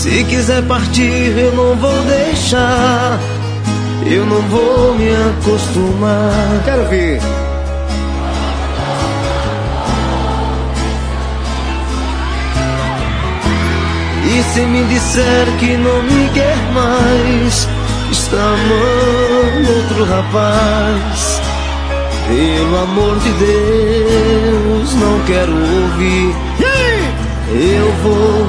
Se quiser partir eu não vou deixar, eu não vou me acostumar. Quero ver. E se me disser que não me quer mais, está amando outro rapaz, pelo amor de Deus, não quero ouvir. Eu vou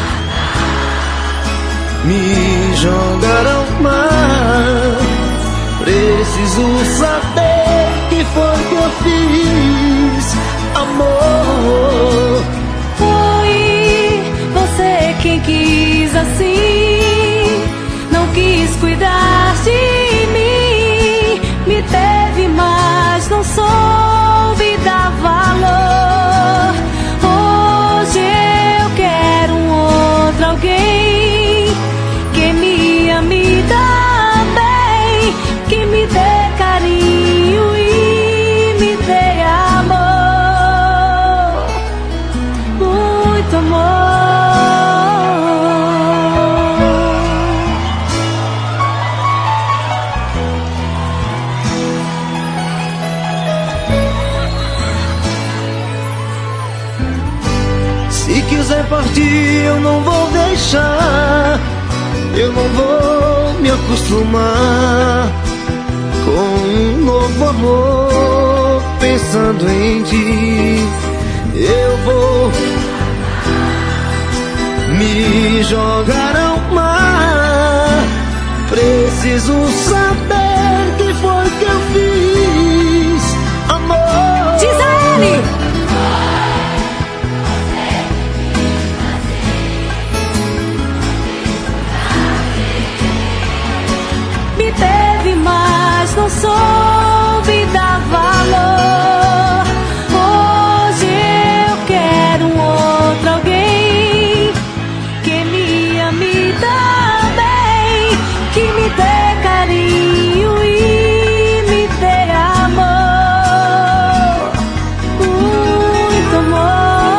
me jogar ao mar. Preciso saber que foi que eu fiz, amor. Foi você quem quis assim, não quis cuidar de mim. Me teve, mas não soube dar valor. Hoje eu quero um outro alguém que me ame também, que me dê carinho e me dê amor, muito amor. Se quiser partir eu não vou deixar, eu não vou me acostumar com um novo amor pensando em ti. Eu vou me jogar ao mar. Preciso saber que foi que eu fiz, amor. Diz a ele! Me teve, mas não soube dar valor. Hoje eu quero um outro alguém que me ame também, que me dê carinho e me dê amor, muito amor.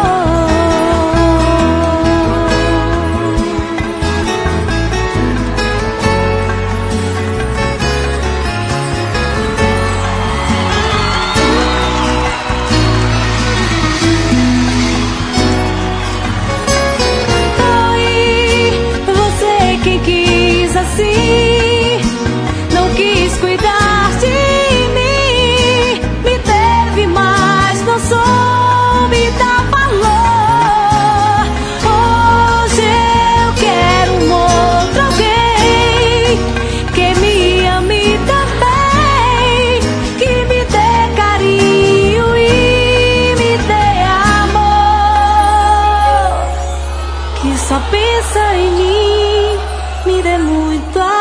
Foi você quem quis assim, não quis cuidar de mim. Me teve, mas não soube dar valor. Hoje eu quero um outro alguém que me ame também, que me dê carinho e me dê amor, que só pensa em mim, me dê muito amor.